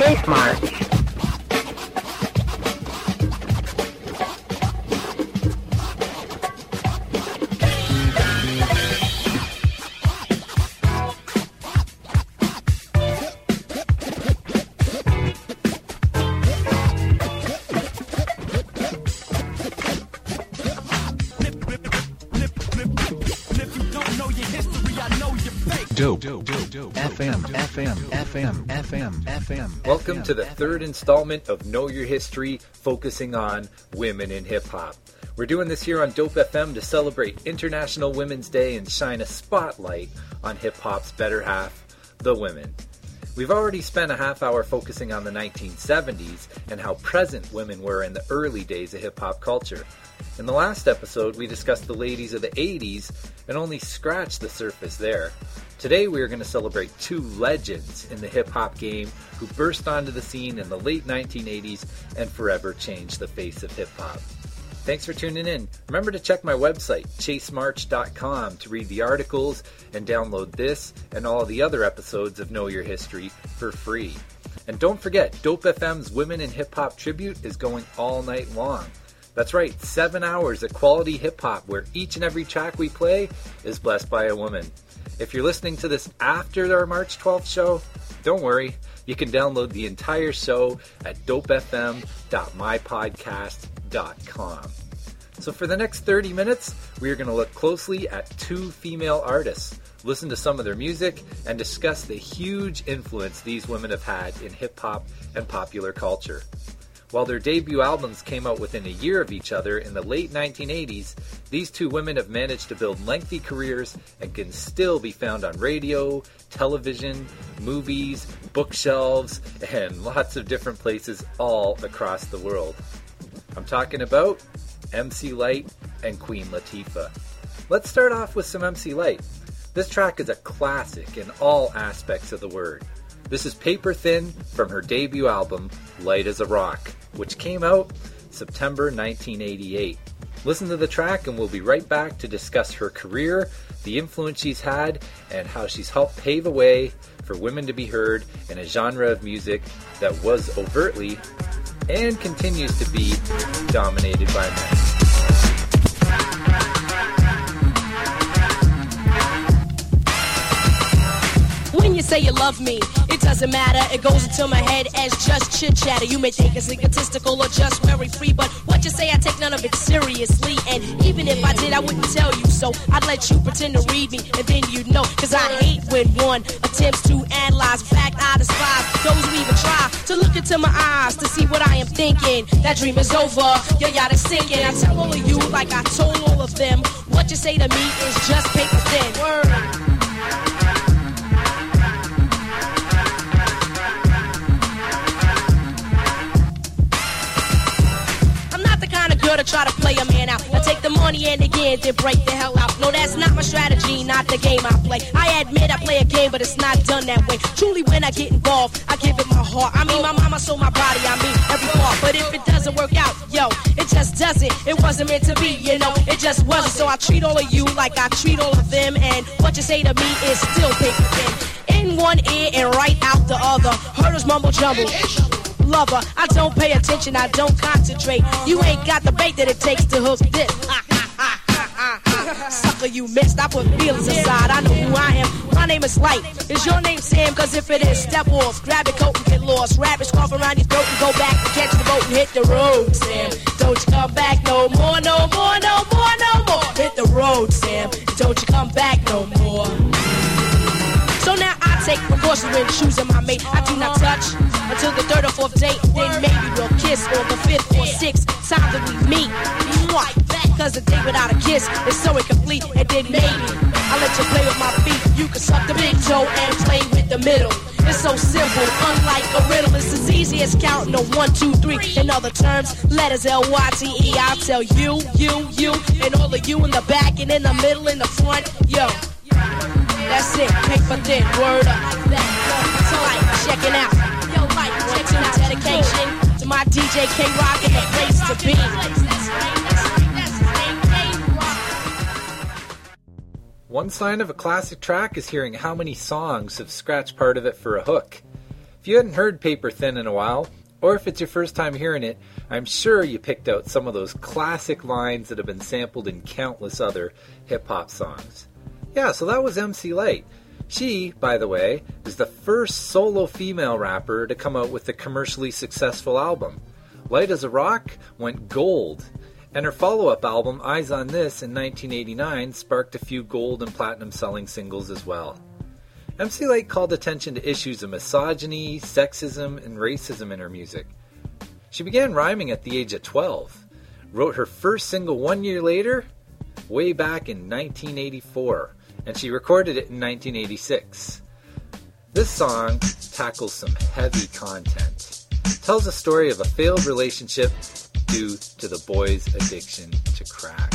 Chase March. Dope. FM. Welcome to the third installment of Know Your History, focusing on women in hip-hop. We're doing this here on Dope FM to celebrate International Women's Day and shine a spotlight on hip-hop's better half, the women. We've already spent a half hour focusing on the 1970s and how present women were in the early days of hip-hop culture. In the last episode, we discussed the ladies of the 80s and only scratched the surface there. Today we are going to celebrate two legends in the hip-hop game who burst onto the scene in the late 1980s and forever changed the face of hip-hop. Thanks for tuning in. Remember to check my website, chasemarch.com, to read the articles and download this and all the other episodes of Know Your History for free. And don't forget, Dope FM's Women in Hip-Hop Tribute is going all night long. That's right, 7 hours of quality hip-hop where each and every track we play is blessed by a woman. If you're listening to this after our March 12th show, don't worry. You can download the entire show at dopefm.mypodcast.com. So for the next 30 minutes, we are going to look closely at two female artists, listen to some of their music, and discuss the huge influence these women have had in hip-hop and popular culture. While their debut albums came out within a year of each other in the late 1980s, these two women have managed to build lengthy careers and can still be found on radio, television, movies, bookshelves, and lots of different places all across the world. I'm talking about MC Lyte and Queen Latifah. Let's start off with some MC Lyte. This track is a classic in all aspects of the word. This is Paper Thin from her debut album, Light as a Rock, which came out September 1988. Listen to the track and we'll be right back to discuss her career, the influence she's had, and how she's helped pave the way for women to be heard in a genre of music that was overtly and continues to be dominated by men. When you say you love me, it doesn't matter. It goes into my head as just chit chatter. You may think it's egotistical or just very free, but what you say, I take none of it seriously. And even if I did, I wouldn't tell you so. I'd let you pretend to read me, and then you'd know. Cause I hate when one attempts to analyze. In fact, I despise those who even try to look into my eyes to see what I am thinking. That dream is over, your yacht is sinking. I tell all of you like I told all of them. What you say to me is just paper thin. Word. To try to play a man out. I take the money and again then break the hell out. No, that's not my strategy, not the game I play. I admit I play a game, but it's not done that way. Truly, when I get involved, I give it my heart. I mean, my mama sold my body, I mean, every part. But if it doesn't work out, yo, it just doesn't. It wasn't meant to be, you know, it just wasn't. So I treat all of you like I treat all of them. And what you say to me is still paper thin. In one ear and right out the other. Herders mumble jumble. Lover, I don't pay attention, I don't concentrate. You ain't got the bait that it takes to hook this. Sucker, you missed. I put feelings aside. I know who I am. My name is Lyte. Is your name Sam? Cause if it is, step off. Grab your coat and get lost. Wrap your scarf around your throat and go back and catch the boat and hit the road, Sam. Don't you come back no more, no more, no more, no more. Hit the road, Sam. Don't you come back no more. So now I take precautions when choosing my mate. I do not touch until the third or fourth date. Then maybe we'll kiss on the fifth or sixth time that we meet. Mwah. Cause a date without a kiss is so incomplete. And then maybe I'll let you play with my feet. You can suck the big toe and play with the middle. It's so simple, unlike a riddle. It's as easy as counting on 1, 2, 3. In other terms, letters L-Y-T-E. I'll tell you, and all of you in the back and in the middle, in the front. Yo. That's it, paper thin, word up. So like, checking out. Yo, like, 1, 2, dedication to my DJ K-Rock and the place to be. One sign of a classic track is hearing how many songs have scratched part of it for a hook. If you hadn't heard Paper Thin in a while, or if it's your first time hearing it, I'm sure you picked out some of those classic lines that have been sampled in countless other hip-hop songs. Yeah, so that was MC Lyte. She, by the way, is the first solo female rapper to come out with a commercially successful album. Light as a Rock went gold, and her follow-up album, Eyes on This, in 1989, sparked a few gold and platinum selling singles as well. MC Lyte called attention to issues of misogyny, sexism, and racism in her music. She began rhyming at the age of 12, wrote her first single 1 year later, way back in 1984, and she recorded it in 1986. This song tackles some heavy content. It tells a story of a failed relationship due to the boy's addiction to crack.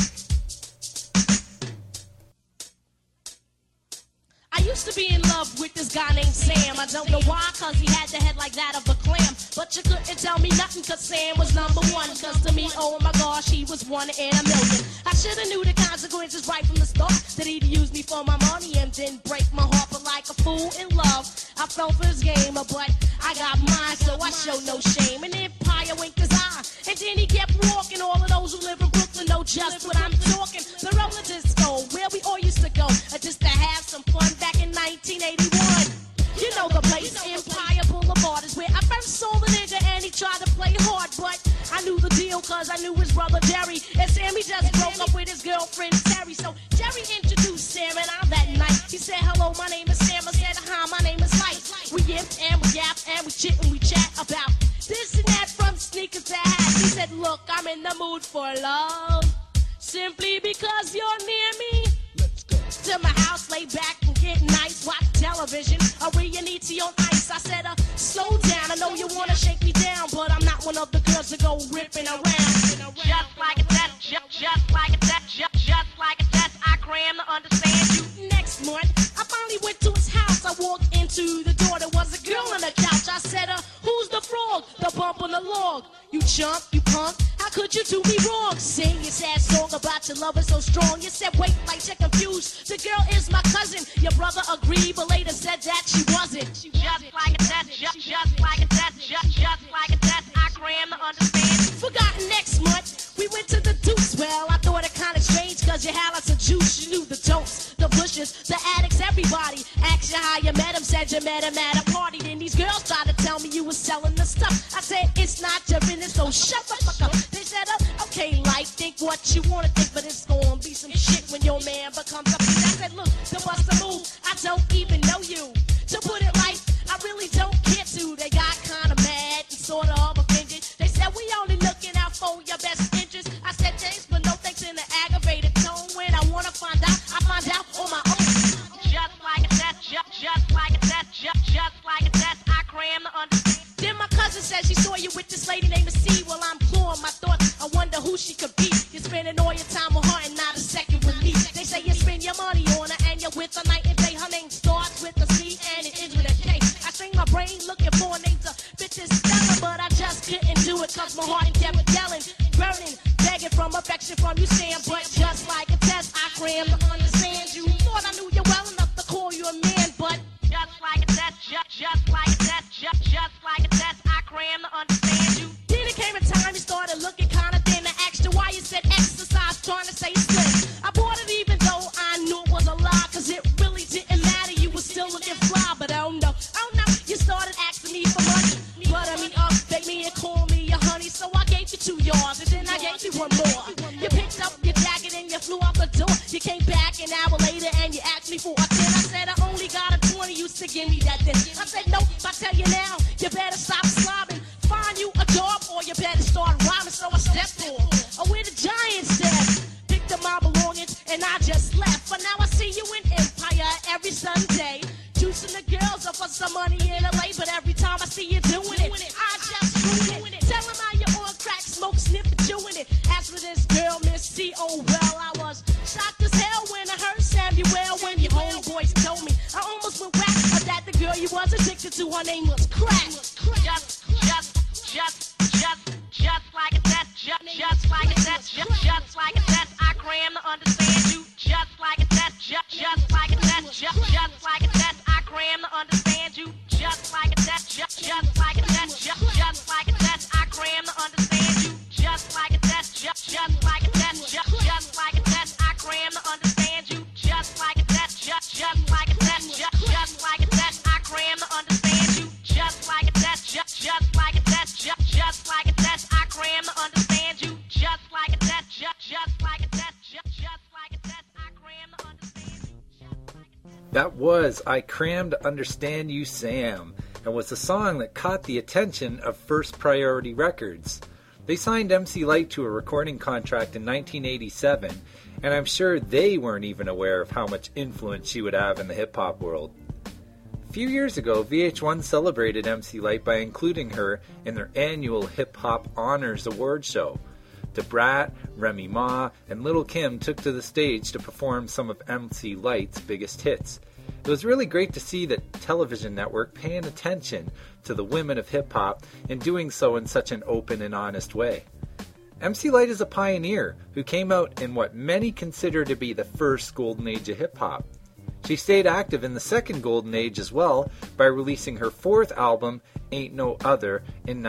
I used to be in love with this guy named Sam. I don't know why, cause he had the head like that of a clam. But you couldn't tell me nothing, cause Sam was number one. Cause to me, oh my gosh, he was one in a million. I should've knew the consequences right from the start. That he'd use me for my money and then break my heart. But like a fool in love, I fell for his game. But I got mine, so I show no shame. And Empire winked his eye, and then he kept walking. All of those who live in Brooklyn know just what I'm talking. The roller disco, where we all used to go, just to have some fun back in 1981. You know the place, Empire Boulevard, is where I first saw the nigga, and he tried to play hard, but I knew the deal cause I knew his brother Jerry, and Sammy just broke up with his girlfriend Terry. So Jerry introduced Sam and I that night. He said, hello, my name is Sam. I said, hi, my name is Light. We yipped and we yapped and we chit and we chat about this and that, from sneakers to hats. He said, look, I'm in the mood for love, simply because you're near me. To my house, lay back and get nice, watch television, a Reuniti on ice. I said, slow down, I know you wanna shake me down, but I'm not one of the girls that go ripping around. Just like a test, just like a test, just like a test, I cram to understand you. Next month, I finally went to his house. I walked into the door, there was a girl on the couch. I said, who's the frog, the bump on the log? You chump, you punk, how could you do me wrong? Sing your sad song about your lover so strong. You said, wait, like you're confused, the girl is my cousin. Your brother agreed, but later said that she wasn't. Just like a test, just like a test, just like a test, I cram to understand. Forgotten next month, we went to the Deuce. Well, I thought it kinda strange, cause you had lots of juice. You knew the totes, the bushes, the addicts, everybody. Asked you how you met him, said you met him at a party. Then these girls tried to tell me you was selling the stuff. I said, it's not your business, so shut the fuck up. They said, okay, like, think what you wanna think, but it's gonna be some shit when your man becomes a beast. I said, look, there was a move, I don't even know you. To put it light, I really don't care to. They got kinda mad and sorta offended. They said, we only looking out for your best interest. I said, thanks, but no thanks, in an aggravated tone. When I wanna find out, I find out on my own. Just like a test, just like a test, just like a test, I cram to understand. Then my cousin said she saw you with this lady named C. Well, I'm flooring my thoughts, I wonder who she could be. You're spending all your time with her and not a second with me. They say you spend your money on her and you're with her night and day. Her name starts with a C and it ends with a K. I strain my brain looking for a name to fit this stellar, but I just couldn't do it cause my heart kept yelling, burning, begging from affection from you, Sam. But just like a test, I cram to understand you. Thought I knew you well enough to call you a man, but just like a test, just like a test, just like a test, I cram to understand you. Then it came a time you started looking kinda thin. I asked you why you said exercise, trying to say slim. I bought it even though I knew it was a lie, cause it really didn't matter, you were still looking fly. But oh no, you started asking me for money. Butter me up, bake me and call me your honey. So I gave you 2 yards and then I gave you one more. You picked up your jacket and you flew out the door. You came back an hour later and you asked me for a 10. I said I only got a 20, used to give me that then. I said nope, I tell you now, you better stop slobbing. Find you a job or you better start rhyming. So I stepped off, where the giants stepped. Picked up my belongings and I just left. But now I see you in Empire every Sunday, juicing the girls up for some money in LA. But every time I see you doing it, I just ruin it. Tell them how you on crack, smoke, snip, doing it. As for this girl, Miss C, oh well, I was shocked as hell when I heard Samuel. When your homeboys told me, I almost went whack. That the girl you was addicted to, her name was crack. Just like a test, just like a test, just like a test, I cram to understand you. Just like a test, just like a test, just like a test, I cram to understand you. Just like a test, just That was I Crammed to Understand You, Sam, and was the song that caught the attention of First Priority Records. They signed MC Lyte to a recording contract in 1987, and I'm sure they weren't even aware of how much influence she would have in the hip-hop world. A few years ago, VH1 celebrated MC Lyte by including her in their annual Hip Hop Honors Award show. Da Brat, Remy Ma, and Lil' Kim took to the stage to perform some of MC Lyte's biggest hits. It was really great to see the television network paying attention to the women of hip-hop and doing so in such an open and honest way. MC Lyte is a pioneer who came out in what many consider to be the first golden age of hip-hop. She stayed active in the second golden age as well by releasing her fourth album, Ain't No Other, in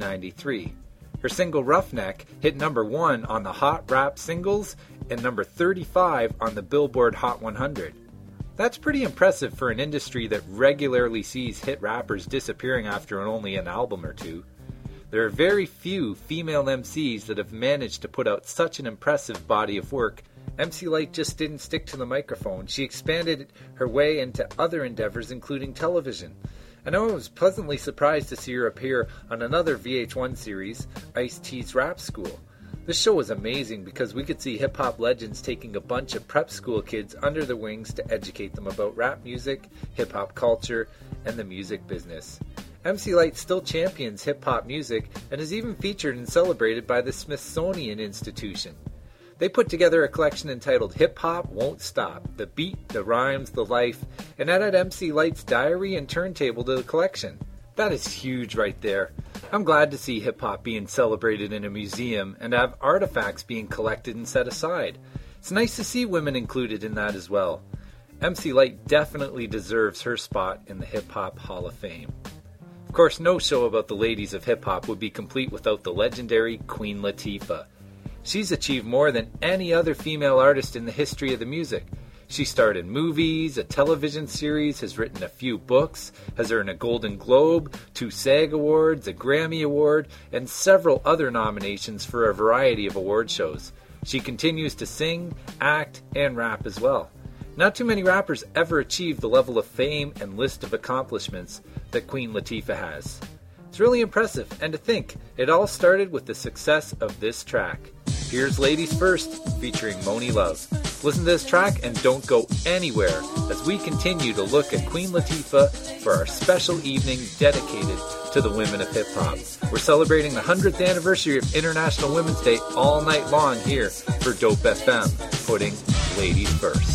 1993. Her single Roughneck hit number 1 on the Hot Rap Singles and number 35 on the Billboard Hot 100. That's pretty impressive for an industry that regularly sees hit rappers disappearing after only an album or two. There are very few female MCs that have managed to put out such an impressive body of work. MC Lyte just didn't stick to the microphone. She expanded her way into other endeavors, including television. I know I was pleasantly surprised to see her appear on another VH1 series, Ice-T's Rap School. This show was amazing because we could see hip-hop legends taking a bunch of prep school kids under their wings to educate them about rap music, hip-hop culture, and the music business. MC Lyte still champions hip-hop music and is even featured and celebrated by the Smithsonian Institution. They put together a collection entitled Hip Hop Won't Stop, The Beat, The Rhymes, The Life, and added MC Lyte's diary and turntable to the collection. That is huge right there. I'm glad to see hip-hop being celebrated in a museum and have artifacts being collected and set aside. It's nice to see women included in that as well. MC Lyte definitely deserves her spot in the Hip Hop Hall of Fame. Of course, no show about the ladies of hip-hop would be complete without the legendary Queen Latifah. She's achieved more than any other female artist in the history of the music. She starred in movies, a television series, has written a few books, has earned a Golden Globe, 2 SAG Awards, a Grammy Award, and several other nominations for a variety of award shows. She continues to sing, act, and rap as well. Not too many rappers ever achieve the level of fame and list of accomplishments that Queen Latifah has. It's really impressive, and to think, it all started with the success of this track. Here's Ladies First, featuring Moni Love. Listen to this track and don't go anywhere as we continue to look at Queen Latifah for our special evening dedicated to the women of hip-hop. We're celebrating the 100th anniversary of International Women's Day all night long here for Dope FM, putting ladies first.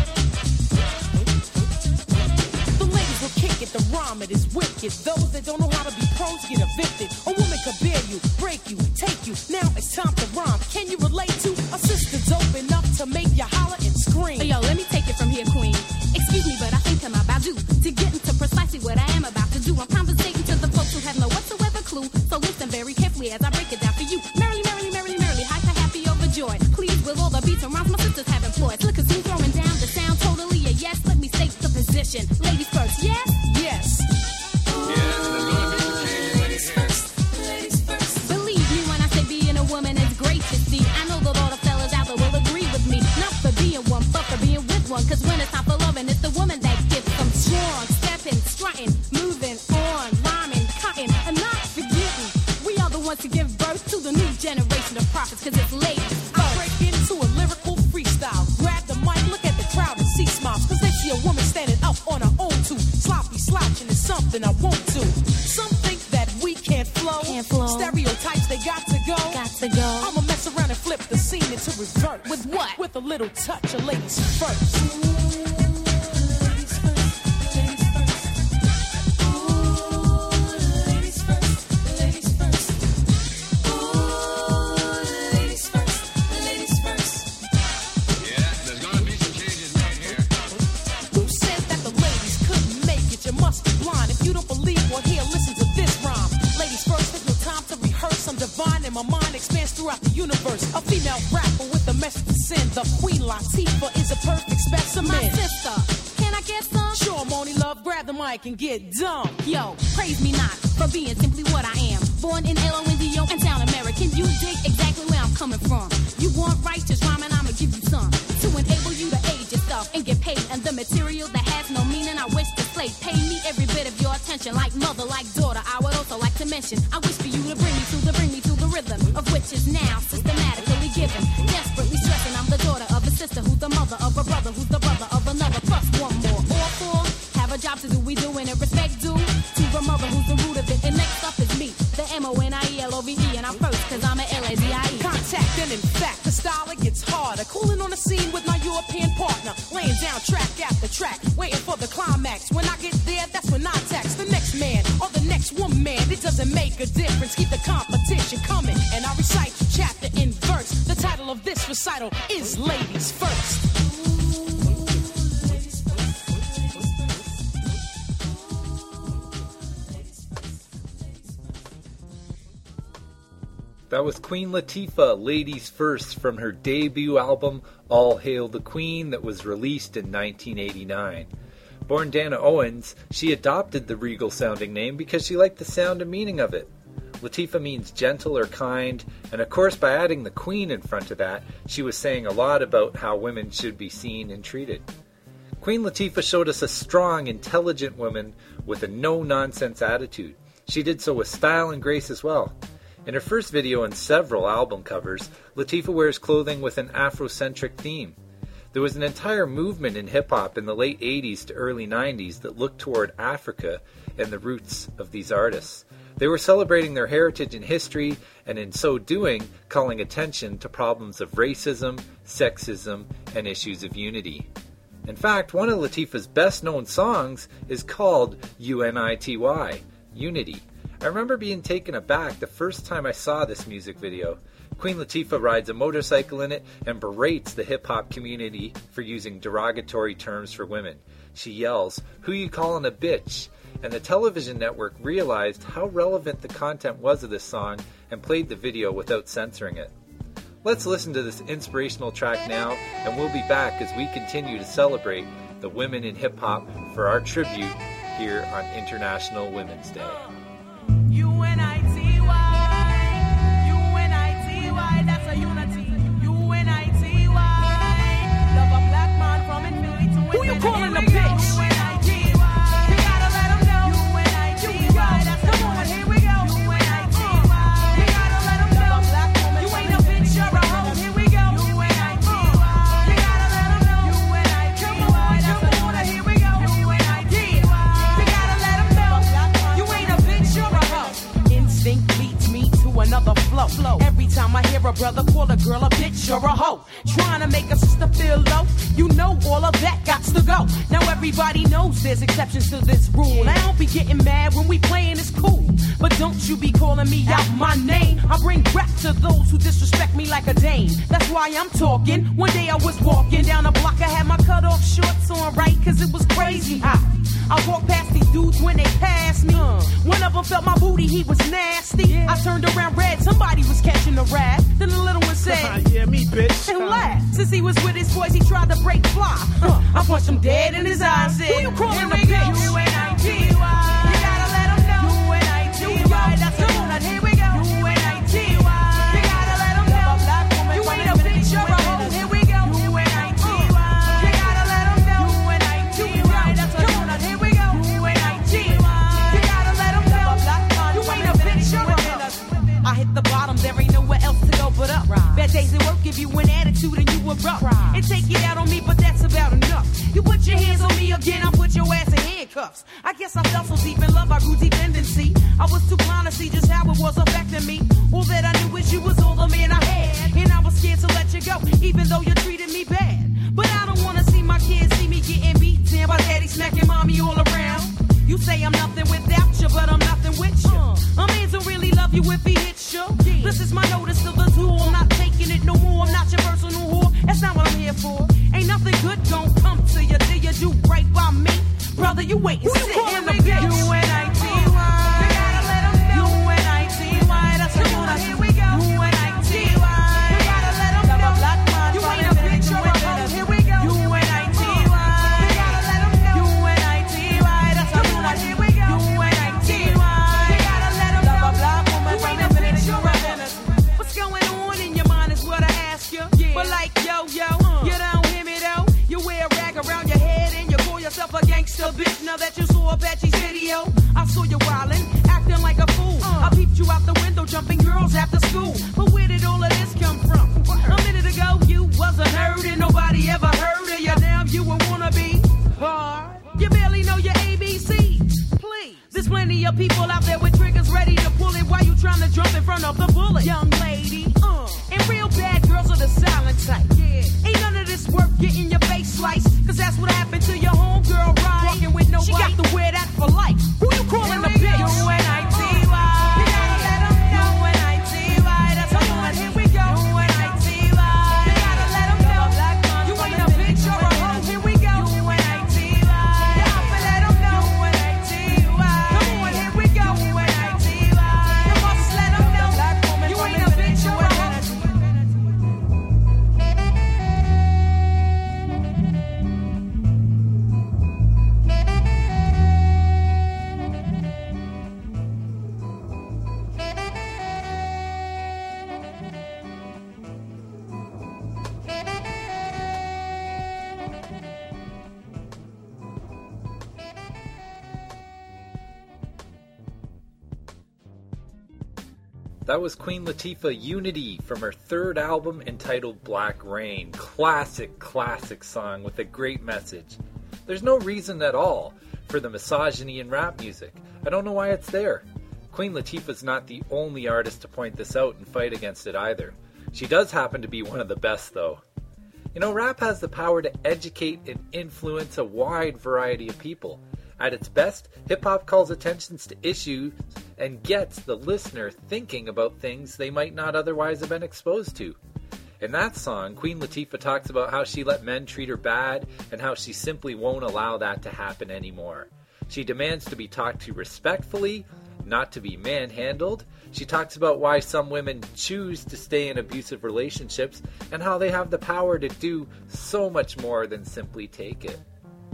The rhyme, it is wicked. Those that don't know how to be pros get evicted. A woman could bear you, break you, take you. Now it's time to rhyme. Can you relate to a sister dope enough to make you holler and scream? Hey, yo, let me take it from here, queen. Excuse me, but I think I'm about due to get into precisely what I am about to do. I'm conversating to the folks who have no whatsoever clue. So listen very carefully as I break it down for you. Merrily, merrily, merrily, merrily, hyper, happy, overjoyed. Please, with all the beats and rhymes my sisters have employed. Look, you throwing down the sound totally a yes. Let me state the position. Ladies first, yes? Yes. Believe me when I say being a woman is great to see. I know that all the fellas out there will agree with me. Not for being one, but for being with one. Cause when it's time for loving, it's the woman that gets them strong. Stepping, strutting, moving on, rhyming, cutting, and not forgetting. We are the ones to give birth to the new generation of prophets. Cause it's ladies I break into a lyrical freestyle. Grab the mic, look at the crowd and see smiles. Cause they see a woman standing up on her own too. Sloppy slouching is something I won't do. Some think that we can't flow. Stereotypes, they got to go. I'ma mess around and flip the scene into reverse. With what? With a little touch of ladies first. My mind expands throughout the universe. A female rapper with a message to send. The Queen Latifah is a perfect specimen. My sister, can I get some? Sure, Moni Love, grab the mic and get dumb. Yo, praise me not for being simply what I am. Born in L.O.N.D.O. and sound American. You dig exactly where I'm coming from. You want righteous rhyme and I'ma give you some to enable you to aid yourself and get paid. And And the material that has no meaning, I wish to slay. Pay me every bit of your attention, like mother, like daughter. I would also like to mention, I wish for you to bring me to the rhythm, of which is now systematically given. Desperately stressing, I'm the daughter of a sister, who's the mother of a brother, who's the brother of another, plus one more. All four have a job to do, we doing it respect due to the mother who's the root of it. And next up is me, the MONIELOVE, and I'm first, cause I'm a LADIE. Contact, and in fact, the style it gets harder. Cooling on the scene with my European partner, laying down track after track, waiting for the climax. When I get there, that's when I tax the next man or the next woman. It doesn't make a difference, keep the competition coming. And I recite chapter in verse. The title of this recital is Ladies First. That was Queen Latifah, Ladies First, from her debut album, All Hail the Queen, that was released in 1989. Born Dana Owens, she adopted the regal-sounding name because she liked the sound and meaning of it. Latifah means gentle or kind, and of course by adding the Queen in front of that, she was saying a lot about how women should be seen and treated. Queen Latifah showed us a strong, intelligent woman with a no-nonsense attitude. She did so with style and grace as well. In her first video and several album covers, Latifah wears clothing with an Afrocentric theme. There was an entire movement in hip-hop in the late 80s to early 90s that looked toward Africa and the roots of these artists. They were celebrating their heritage and history, and in so doing, calling attention to problems of racism, sexism, and issues of unity. In fact, one of Latifah's best-known songs is called UNITY, Unity. I remember being taken aback the first time I saw this music video. Queen Latifah rides a motorcycle in it and berates the hip-hop community for using derogatory terms for women. She yells, "Who you calling a bitch?" And the television network realized how relevant the content was of this song and played the video without censoring it. Let's listen to this inspirational track now, and we'll be back as we continue to celebrate the women in hip-hop for our tribute here on International Women's Day. UNITY, that's a unity. UNITY, love a black man from infinity to infinity. Who you calling a bitch? UNITY, you gotta let them know. UNITY, that's the one. Here we go. UNITY, you gotta let them know. You ain't a bitch, you're a hoe. Here we go. UNITY, you gotta let them know. UNITY, that's the one. Here we go. UNITY, you gotta let them know. You ain't a bitch, you're a hoe. Instinct leads me to another flow. Every time I hear a brother call a girl a bitch or a hoe, trying to make a sister feel low, you know all of that got to go. Now everybody knows there's exceptions to this rule. I don't be getting mad when we playing, it's cool, but don't you be calling me out my name. I bring rap to those who disrespect me like a dame. That's why I'm talking. One day I was walking down the block, I had my cut off shorts on, right, cause it was crazy hot. I walked past these dudes when they passed me. One of them felt my booty, he was nasty. I turned around red, somebody was catching a rat. Then the little one said, yeah, me, bitch. And laughed. Since he was with his boys, he tried to break fly. I punched him dead in his eyes. Said, who you calling a bitch? UNITY, you gotta let him know. UNITY, that's the one. Here we go. UNITY, you gotta let him know. You ain't a bitch, you're a hoe. Here we go. UNITY, you gotta let him know. UNITY, that's the one. Here we go. UNITY, you gotta let him know. You ain't a bitch, you're a hoe. I hit the bottom, there ain't nowhere else to go but up. Bad days at work give you an attitude and you erupt. And take it out on me, but that's about enough. You put your hands on me again, I'll put your ass in handcuffs. I guess I fell so deep in love, I grew dependency. I was too blind to see just how it was affecting me. All that I knew is you was all the man I had, and I was scared to let you go, even though you treated me bad. But I don't wanna see my kids see me getting beat down by daddy smacking mommy all around. You say I'm nothing without you, but I'm nothing with you. A man don't really love you if he hits you. This is my notice to the tool. I'm not taking it no more. I'm not your personal whore. That's not what I'm here for. Ain't nothing good gon' come to you till you do right by me. Brother, you wait and sit in the bitch. UNITY, you gotta let them know. UNITY, that's the one. Here we go. UNITY, you gotta let them know. You ain't a bitch or a hoe. Here we go. UNITY, you gotta let them know. UNITY, that's the one. Here we go. UNITY, you gotta let them know. You ain't a bitch or a hoe. What's going on in your mind is what I ask you. But like yo, you don't hear me though. You wear a rag around your head. a bitch now that you saw Apache's video. I saw you wildin', acting like a fool. I peeped you out the window, jumping girls after school. But where did all of this come from? A minute ago, you wasn't heard and nobody ever heard of you. Now you a wannabe hard. You barely know your ABC. Please. There's plenty of people out there with triggers ready to pull it while you trying to jump in front of the bullet. Young lady, and real bad girls are the silent type. Yeah. Ain't none of this worth getting your face sliced. Cause that's what happened to your homegirl, right? Walking with nobody. She got to wear that for life. Who you calling a bitch? U-N-I-T-Y. You gotta let them know. U-N-I-T-Y. That's how on. Here we go. U-N-I-T-Y. You gotta let them know. You ain't a bitch or a hoe. Here we go. U-N-I-T-Y. You gotta let them know. U-N-I-T-Y. Come on, here we go. U-N-I-T-Y. You must let them know. You ain't a bitch or a hoe. That was Queen Latifah Unity from her third album entitled Black Rain. Classic song with a great message. There's no reason at all for the misogyny in rap music. I don't know why it's there. Queen Latifah's not the only artist to point this out and fight against it either. She does happen to be one of the best though. You know, rap has the power to educate and influence a wide variety of people. At its best, hip-hop calls attentions to issues and gets the listener thinking about things they might not otherwise have been exposed to. In that song, Queen Latifah talks about how she let men treat her bad and how she simply won't allow that to happen anymore. She demands to be talked to respectfully, not to be manhandled. She talks about why some women choose to stay in abusive relationships and how they have the power to do so much more than simply take it.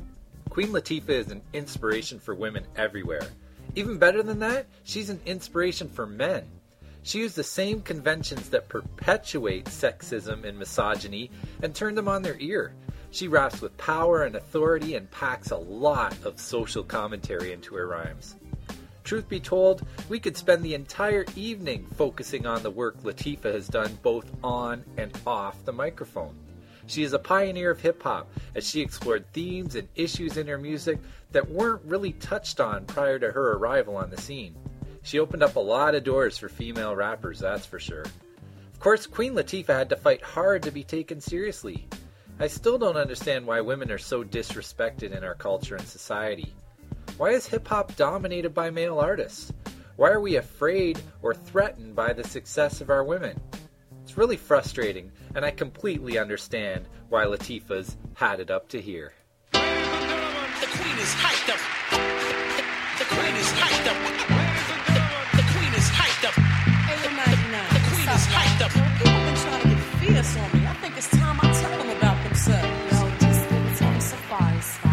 Queen Latifah is an inspiration for women everywhere. Even better than that, she's an inspiration for men. She used the same conventions that perpetuate sexism and misogyny and turned them on their ear. She raps with power and authority and packs a lot of social commentary into her rhymes. Truth be told, we could spend the entire evening focusing on the work Latifah has done both on and off the microphone. She is a pioneer of hip-hop, as she explored themes and issues in her music that weren't really touched on prior to her arrival on the scene. She opened up a lot of doors for female rappers, that's for sure. Of course, Queen Latifah had to fight hard to be taken seriously. I still don't understand why women are so disrespected in our culture and society. Why is hip-hop dominated by male artists? Why are we afraid or threatened by the success of our women? It's really frustrating, and I completely understand why Latifah's had it up to here. The queen is hyped up. The queen is hyped up. The queen is hyped up. Hey, yo, 99. The queen is hyped up. People been trying to get fierce on me. I think it's time I tell them about themselves. Yo, just give it to me safari style.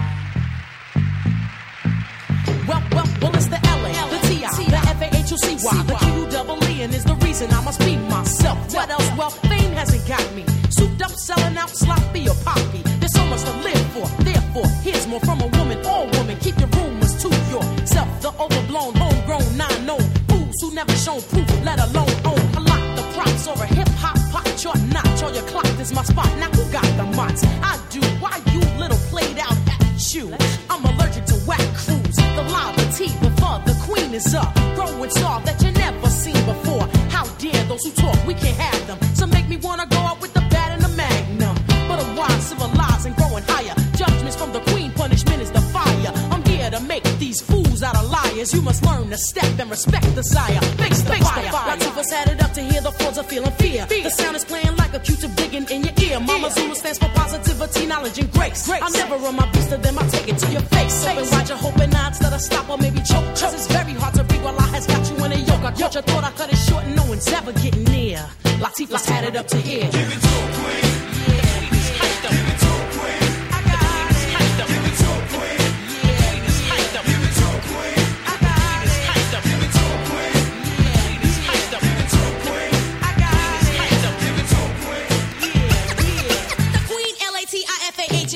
Well, it's the L.A., the T.I., the F.A.H.O.C.Y., the Q-double-E, and is the reason I must be myself. What else? Well, fame hasn't got me. Souped up, selling out, sloppy or poppy. There's so much to live for. Therefore, here's more from a woman. All women, keep your rumors to yourself. The overblown, homegrown, non-known fools who never shown proof, let alone own. I lock the props or a hip-hop pot, short notch on your clock is my spot. Now who got the mots? I do. Why you little played out at you? I'm allergic to whack crews. The liberty before the queen is up. Growing star that you never seen before. How dare those who talk, we can't have them. Some make me wanna go out with the bat and the magnum. But I'm wise, civilized, and growing higher. Judgments from the queen, punishment is the fire. I'm here to make these fools out of liars. You must learn to step and respect the sire. Face the fire. Latifah's had it up to hear the frauds are feeling fear. The sound is playing like a Q-tip digging in your ear. Mama Zulu stands for positivity, knowledge, and grace. I'll never run my beast to them, I'll take it to your face. Open wide, you're hoping odds that I stop or maybe choke. Cause it's very hard to breathe while I has got you in a yoke. I caught you, thought I cut it short and no one's ever getting near. Latifah's had it up to here. Give it to a queen. The queen is hyped up. Give it to a queen. I got The queen is hyped up. Give it to a queen. The queen is hyped up. Give it to a queen. I got The queen is hyped up. Give it to a queen. The queen is hyped up. Give it to a queen. I got The queen is hyped up. Give it to a queen. yeah. The queen, Latifah, command.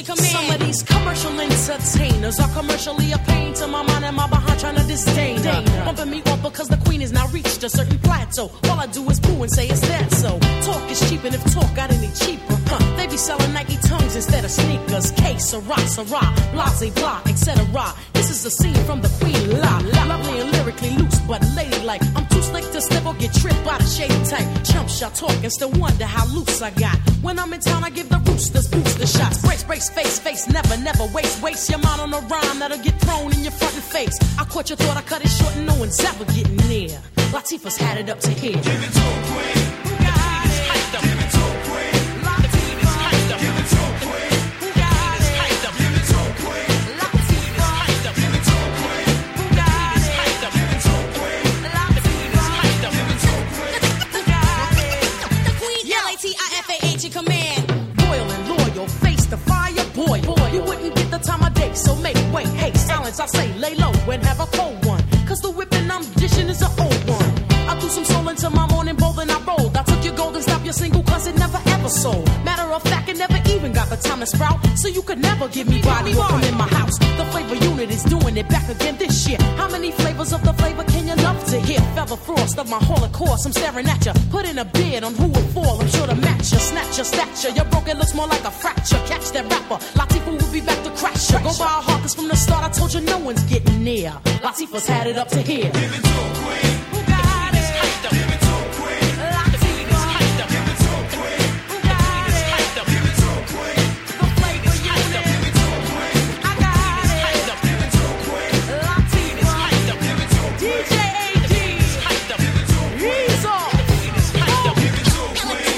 Some of these commercial entertainers are commercially a pain to my mind and my behind trying to disdain her. Bumping me off because the queen has now reached a certain plateau. All I do is boo and say it's that so. Talk is cheap and if talk got any cheaper, they be selling Nike tongues instead of sneakers. K, Sarah, blase, blah, etc. This is a scene from the queen, la. Lovely and lyrically loose, but ladylike. I'm too slick to step or get tripped by the shady type. Chumps y'all talk and still wonder how loose I got. When I'm in town, I give the roosters booster shots. Brace, face, never waste your mind on a rhyme that'll get thrown in your front and face. I caught you, thought I cut it short and no one's ever getting near. Latifah's had it up to here. Give it to a queen. Who got it? Hyped up. Give it to a queen. Latifah. Hyped up. Give it to a queen. Who got it? Hyped up. Give it to a queen. Latifah. Hyped up. Give it to a queen. Who got it? Hyped up. Give it to a queen. Latifah. Hyped up. Give it to a queen. Who got it? The queen, Latifah in command. Loyal and loyal, face the fire, boy. You wouldn't get the time of day, so make way. Hey, silence, I say, lay low and have a cold one. Cause the whipping I'm dishing is an old one. I threw some soul into my morning bowl and I rolled. I took your gold and stopped your single cause it never ever sold. Matter of fact, it never even got the time to sprout. So you could never give me body walking in my house. The flavor unit is doing it back again this year. How many flavors of the flavor can you love to hear? Feather frost of my Holocaust, I'm staring at you. Put in a bid on who will fall, I'm sure to match you. Snatch your stature, your broken looks more like a fracture. Catch that rapper, Latifah will be back to crash you. Go by a heart, cause from the start I told you no one's getting near. Latifah's had it up to here. Give it to a queen. Who got it? Hyped up. Give it to a queen. Latifah. Hyped up. Give it to a queen. Who got it? Hyped up. Give it to a queen. The flavor Hyped up. unit. Give it to a queen. I got it. Hyped up. Give it to a queen. Latifah. Hyped up. Give it to a queen. DJ AD. Hyped up. Give it to a queen. Weasel. Hyped up. Give it to a queen.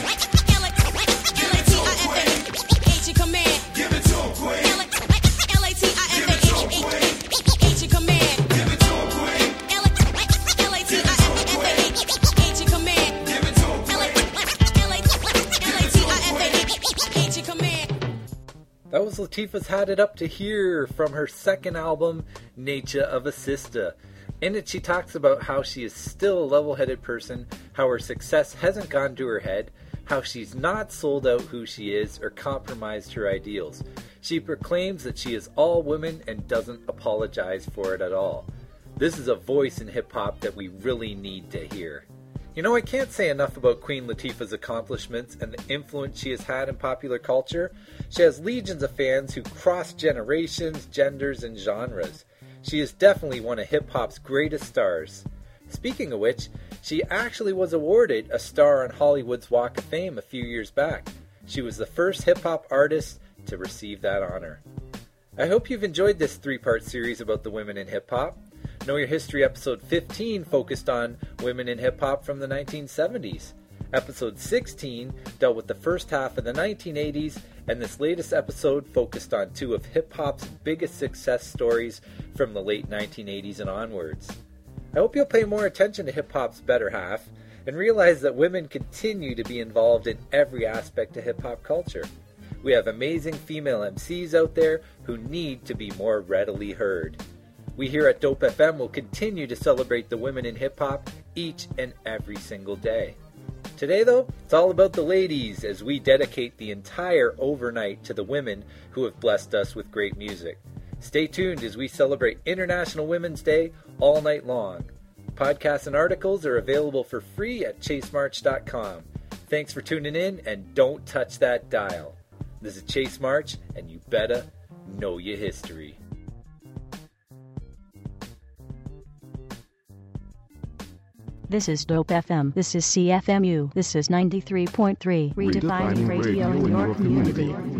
Latifah in command. Give it to a queen. Latifah in command. Give it to a queen. Latifah in command. Give it to a queen. Latifah in command. That was Latifah's Had It Up to Here from her second album, Nature of a Sister. In it, she talks about how she is still a level-headed person, how her success hasn't gone to her head, how she's not sold out who she is or compromised her ideals. She proclaims that she is all women and doesn't apologize for it at all. This is a voice in hip-hop that we really need to hear. You know, I can't say enough about Queen Latifah's accomplishments and the influence she has had in popular culture. She has legions of fans who cross generations, genders, and genres. She is definitely one of hip-hop's greatest stars. Speaking of which, she actually was awarded a star on Hollywood's Walk of Fame a few years back. She was the first hip-hop artist to receive that honor. I hope you've enjoyed this 3-part series about the women in hip-hop. Know Your History episode 15 focused on women in hip-hop from the 1970s. Episode 16 dealt with the first half of the 1980s, and this latest episode focused on 2 of hip-hop's biggest success stories from the late 1980s and onwards. I hope you'll pay more attention to hip-hop's better half and realize that women continue to be involved in every aspect of hip-hop culture. We have amazing female MCs out there who need to be more readily heard. We here at Dope FM will continue to celebrate the women in hip-hop each and every single day. Today, though, it's all about the ladies as we dedicate the entire overnight to the women who have blessed us with great music. Stay tuned as we celebrate International Women's Day all night long. Podcasts and articles are available for free at chasemarch.com. Thanks for tuning in, and don't touch that dial. This is Chase March, and you better know your history. This is Dope FM. This is CFMU. This is 93.3. Redefining radio in your community.